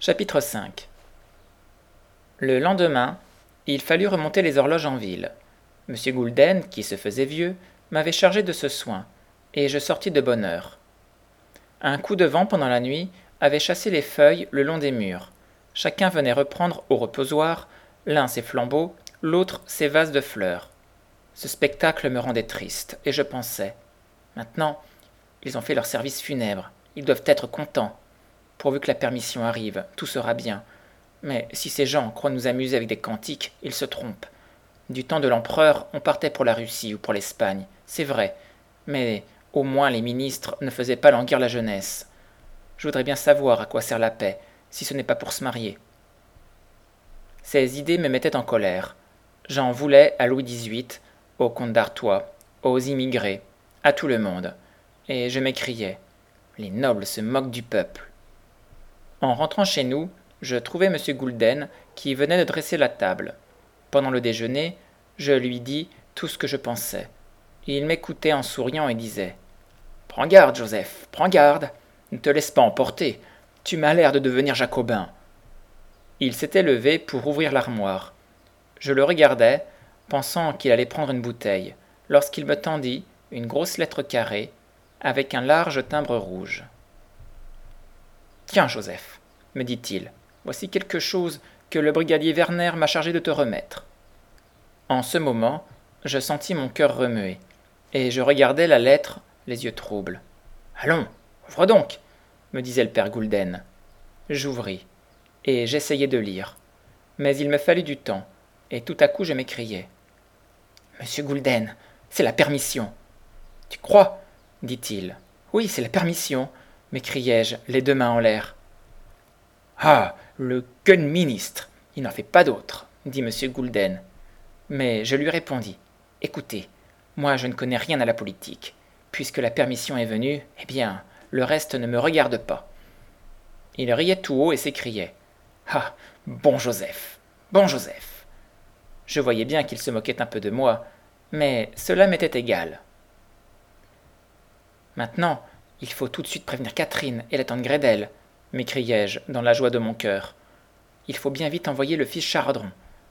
Chapitre 5. Le lendemain, il fallut remonter les horloges en ville. Monsieur Goulden, qui se faisait vieux, m'avait chargé de ce soin, et je sortis de bonne heure. Un coup de vent pendant la nuit avait chassé les feuilles le long des murs. Chacun venait reprendre au reposoir, l'un ses flambeaux, l'autre ses vases de fleurs. Ce spectacle me rendait triste, et je pensais « Maintenant, ils ont fait leur service funèbre, ils doivent être contents. Pourvu que la permission arrive, tout sera bien. Mais si ces gens croient nous amuser avec des cantiques, ils se trompent. Du temps de l'empereur, on partait pour la Russie ou pour l'Espagne, c'est vrai, mais au moins les ministres ne faisaient pas languir la jeunesse. Je voudrais bien savoir à quoi sert la paix, si ce n'est pas pour se marier. » Ces idées me mettaient en colère. J'en voulais à Louis XVIII, au comte d'Artois, aux immigrés, à tout le monde. Et je m'écriais « Les nobles se moquent du peuple. » En rentrant chez nous, je trouvai M. Goulden qui venait de dresser la table. Pendant le déjeuner, je lui dis tout ce que je pensais. Il m'écoutait en souriant et disait « Prends garde, Joseph, prends garde. Ne te laisse pas emporter. Tu m'as l'air de devenir jacobin. » Il s'était levé pour ouvrir l'armoire. Je le regardais, pensant qu'il allait prendre une bouteille, lorsqu'il me tendit une grosse lettre carrée, avec un large timbre rouge. « Tiens, Joseph, » me dit-il, « voici quelque chose que le brigadier Werner m'a chargé de te remettre. » En ce moment, je sentis mon cœur remuer, et je regardais la lettre, les yeux troubles. « Allons, ouvre donc !» me disait le père Goulden. J'ouvris, et j'essayai de lire. Mais il me fallut du temps, et tout à coup je m'écriai. « Monsieur Goulden, c'est la permission. »« Tu crois ?» dit-il. « Oui, c'est la permission, » m'écriai-je, les deux mains en l'air. « Ah, le gun ministre, il n'en fait pas d'autre, » dit M. Goulden. Mais je lui répondis, « Écoutez, moi je ne connais rien à la politique. Puisque la permission est venue, eh bien, le reste ne me regarde pas. » Il riait tout haut et s'écriait, « Ah, bon Joseph, bon Joseph !» Je voyais bien qu'il se moquait un peu de moi, mais cela m'était égal. « Maintenant, il faut tout de suite prévenir Catherine et la tante Grédel, » m'écriai-je dans la joie de mon cœur. « Il faut bien vite envoyer le fils Chardron. »«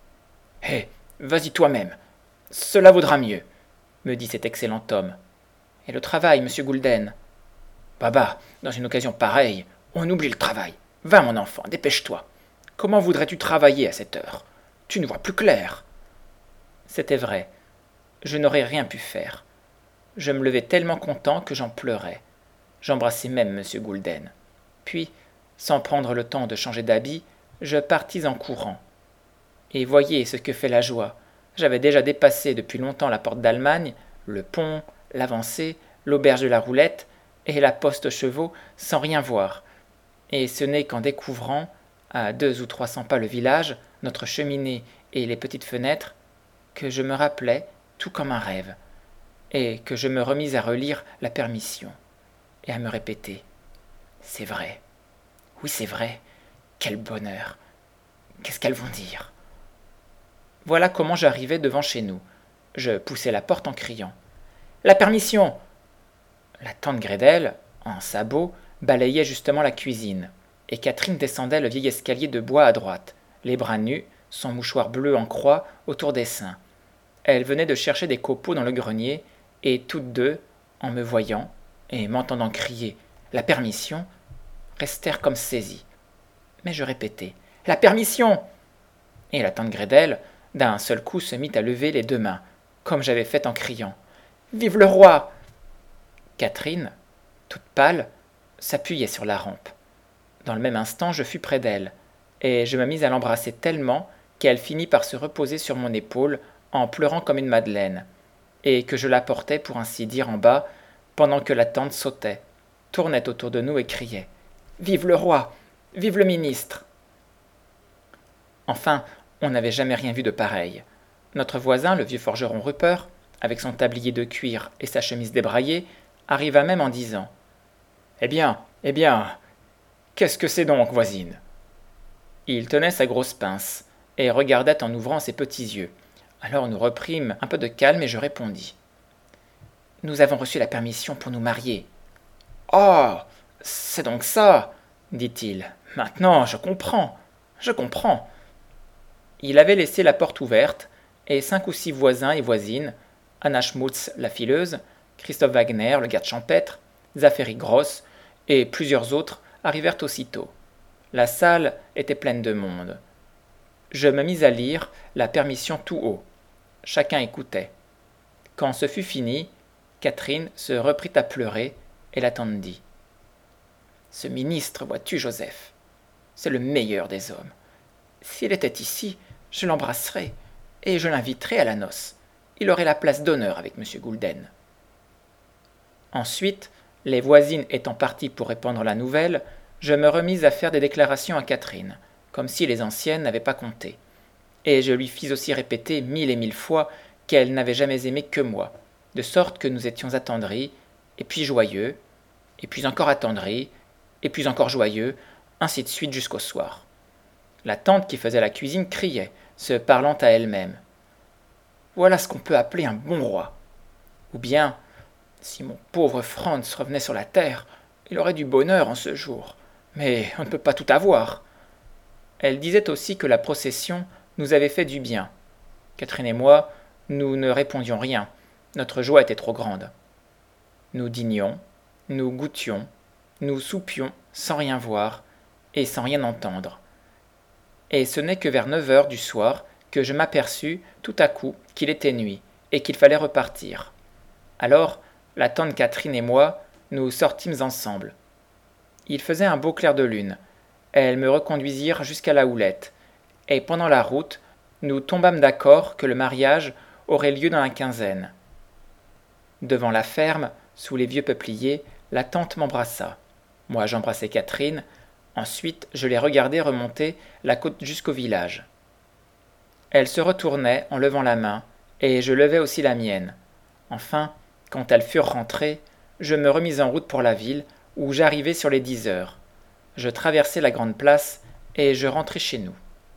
Hé, vas-y toi-même, cela vaudra mieux, » me dit cet excellent homme. « Et le travail, monsieur Goulden ?»« Bah, dans une occasion pareille, on oublie le travail. Va, mon enfant, dépêche-toi. Comment voudrais-tu travailler à cette heure? Tu ne vois plus clair. » C'était vrai. Je n'aurais rien pu faire. Je me levai tellement content que j'en pleurais. J'embrassai même M. Goulden. Puis, sans prendre le temps de changer d'habit, je partis en courant. Et voyez ce que fait la joie. J'avais déjà dépassé depuis longtemps la porte d'Allemagne, le pont, l'avancée, l'auberge de la Roulette et la poste aux chevaux sans rien voir. Et ce n'est qu'en découvrant, à 200 ou 300 pas le village, notre cheminée et les petites fenêtres, que je me rappelai, tout comme un rêve, et que je me remis à relire la permission, et à me répéter « C'est vrai, oui c'est vrai, quel bonheur, qu'est-ce qu'elles vont dire ?» Voilà comment j'arrivai devant chez nous. Je poussai la porte en criant « La permission !» La tante Grédel, en sabots, balayait justement la cuisine, et Catherine descendait le vieil escalier de bois à droite, les bras nus, son mouchoir bleu en croix autour des seins. Elle venait de chercher des copeaux dans le grenier, et toutes deux, en me voyant, et m'entendant crier « La permission !» restèrent comme saisies. Mais je répétais « La permission !» Et la tante Grédel, d'un seul coup, se mit à lever les deux mains, comme j'avais fait en criant « Vive le roi !» Catherine, toute pâle, s'appuyait sur la rampe. Dans le même instant, je fus près d'elle, et je me mis à l'embrasser tellement qu'elle finit par se reposer sur mon épaule en pleurant comme une madeleine, et que je la portais pour ainsi dire en bas, pendant que la tante sautait, tournait autour de nous et criait « Vive le roi! Vive le ministre !» Enfin, on n'avait jamais rien vu de pareil. Notre voisin, le vieux forgeron Rupert, avec son tablier de cuir et sa chemise débraillée, arriva même en disant « Eh bien, qu'est-ce que c'est donc, voisine ?» Il tenait sa grosse pince, et regardait en ouvrant ses petits yeux. Alors nous reprîmes un peu de calme et je répondis. « Nous avons reçu la permission pour nous marier. »« Oh, c'est donc ça !» dit-il. « Maintenant, je comprends. Je comprends. Il avait laissé la porte ouverte, et 5 ou 6 voisins et voisines, Anna Schmutz, la fileuse, Christophe Wagner, le garde champêtre, Zachary Gross, et plusieurs autres arrivèrent aussitôt. La salle était pleine de monde. Je me mis à lire la permission tout haut. Chacun écoutait. Quand ce fut fini, Catherine se reprit à pleurer et l'attendit. « Ce ministre, vois-tu, Joseph, c'est le meilleur des hommes. S'il était ici, je l'embrasserais et je l'inviterais à la noce. Il aurait la place d'honneur avec M. Goulden. » Ensuite, les voisines étant parties pour répandre la nouvelle, je me remis à faire des déclarations à Catherine, comme si les anciennes n'avaient pas compté. Et je lui fis aussi répéter 1000 et 1000 fois qu'elle n'avait jamais aimé que moi, de sorte que nous étions attendris, et puis joyeux, et puis encore attendris, et puis encore joyeux, ainsi de suite jusqu'au soir. La tante qui faisait la cuisine criait, se parlant à elle-même. « Voilà ce qu'on peut appeler un bon roi. » Ou bien, « Si mon pauvre Franz revenait sur la terre, il aurait du bonheur en ce jour. Mais on ne peut pas tout avoir. » Elle disait aussi que la procession nous avait fait du bien. Catherine et moi, nous ne répondions rien. Notre joie était trop grande. Nous dînions, nous goûtions, nous soupions sans rien voir et sans rien entendre. Et ce n'est que vers 9 heures du soir que je m'aperçus tout à coup qu'il était nuit et qu'il fallait repartir. Alors, la tante Catherine et moi, nous sortîmes ensemble. Il faisait un beau clair de lune. Elles me reconduisirent jusqu'à la Houlette, et pendant la route, nous tombâmes d'accord que le mariage aurait lieu dans la quinzaine. Devant la ferme, sous les vieux peupliers, la tante m'embrassa. Moi, j'embrassai Catherine. Ensuite, je les regardai remonter la côte jusqu'au village. Elle se retournait en levant la main, et je levai aussi la mienne. Enfin, quand elles furent rentrées, je me remis en route pour la ville, où j'arrivai sur les 10 heures. Je traversai la grande place, et je rentrai chez nous.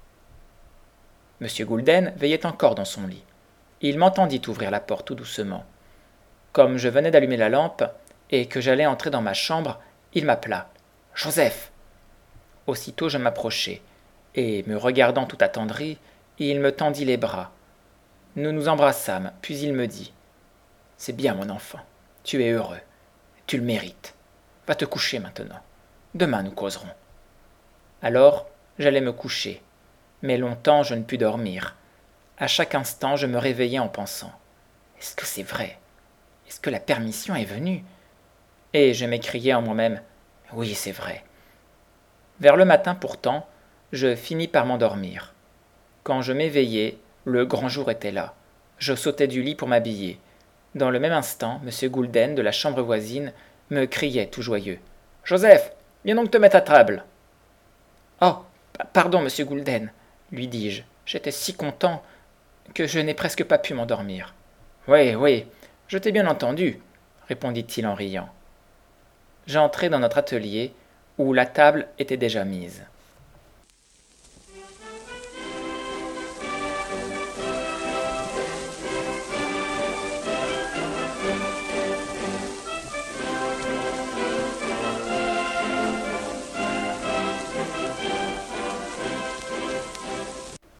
M. Goulden veillait encore dans son lit. Il m'entendit ouvrir la porte tout doucement. Comme je venais d'allumer la lampe, et que j'allais entrer dans ma chambre, il m'appela. « Joseph !» Aussitôt je m'approchai, et, me regardant tout attendri, il me tendit les bras. Nous nous embrassâmes, puis il me dit « C'est bien, mon enfant, tu es heureux, tu le mérites. Va te coucher maintenant. Demain nous causerons. » Alors, j'allais me coucher, mais longtemps je ne pus dormir. À chaque instant, je me réveillais en pensant « Est-ce que c'est vrai? Est-ce que la permission est venue ?» Et je m'écriai en moi-même « Oui, c'est vrai. » Vers le matin pourtant, je finis par m'endormir. Quand je m'éveillai, le grand jour était là. Je sautai du lit pour m'habiller. Dans le même instant, M. Goulden, de la chambre voisine, me criait tout joyeux. « Joseph, viens donc te mettre à table. »« Oh, pardon, M. Goulden, lui dis-je. J'étais si content que je n'ai presque pas pu m'endormir. »« Oui, oui, je t'ai bien entendu, » répondit-il en riant. J'entrai dans notre atelier, où la table était déjà mise.